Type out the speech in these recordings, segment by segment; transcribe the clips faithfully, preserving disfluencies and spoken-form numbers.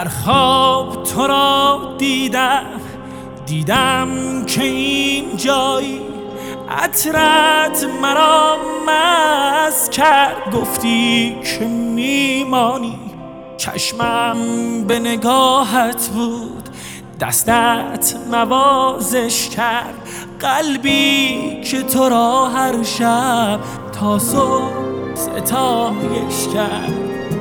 در خواب تو را دیدم، دیدم که این جایی عطرت مرا مست کرد. گفتی که میمانی، چشمم به نگاهت بود، دستت نوازش کرد. قلبی که تو را هر شب تا صبح ستایش کرد.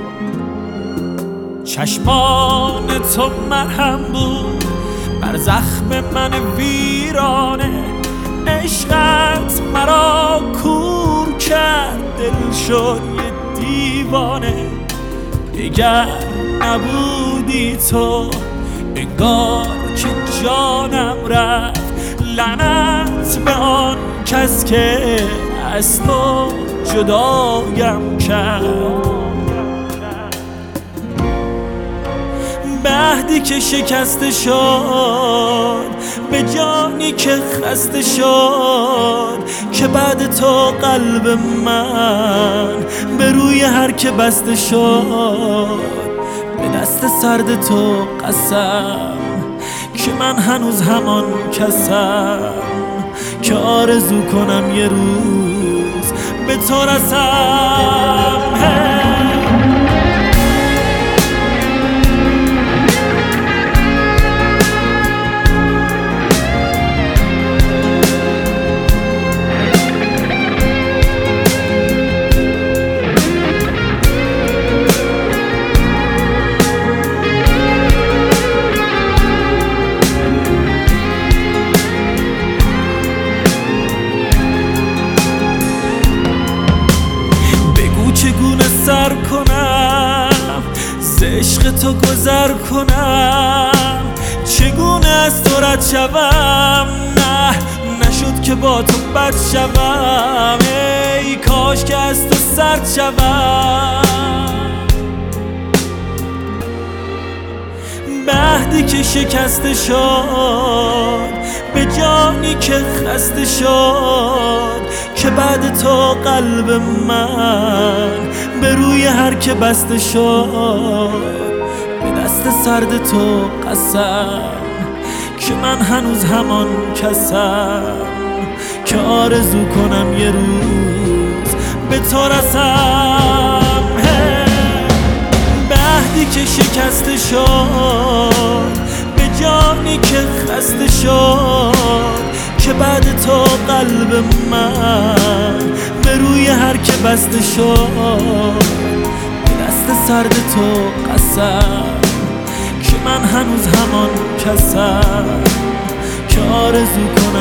چشمان تو مرهم بود بر زخم من ویرانه، عشقت مرا کور کرد، دل شد یه دیوانه. دیگر نبودی تو، انگار که جانم رفت. لعنت به آن کس که از تو جدایم کرد. مهدی که شکسته شد، به جانی که خسته شد، که بعد تو قلب من به روی هر که بسته شد. به دست سرد تو قسم که من هنوز همان کسم، که آرزو کنم یه روز به تو رسم. چگونه سر کنم ز عشق تو گذر کنم، چگونه از تو رد شوم، نه نشد که با تو بد شوم. ای کاش که از تو سرد شوم. مهدی که شکسته شد، به جانی که خسته شد، که بعد تو قلب من به روی هر که بسته شد. به دست سرد تو قسم که من هنوز همان کسم، که آرزو کنم یه روز به تو رسم. مهدی که شکسته شد، به جانی که خسته شد، که بعد تو قلب من به روی هر که بسته شد. به دست سرد تو قسم که من هنوز همان کسم، که آرزو کنم